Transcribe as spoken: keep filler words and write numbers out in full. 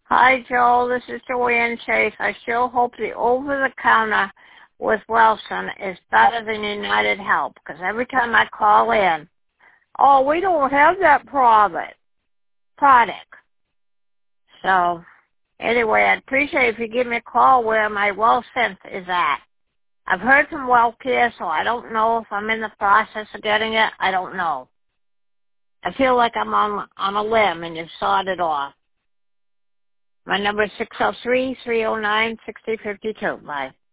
Hi, Joel. This is Joanne Chase. I still hope the over-the-counter with Wilson is better than United Health, because every time I call in, oh, we don't have that product. product. So, anyway, I'd appreciate if you give me a call where my Wilson is at. I've heard from WellCare, so I don't know if I'm in the process of getting it. I don't know. I feel like I'm on on a limb, and you've sawed it off. My number is six oh three, three oh nine, six oh five two. Bye.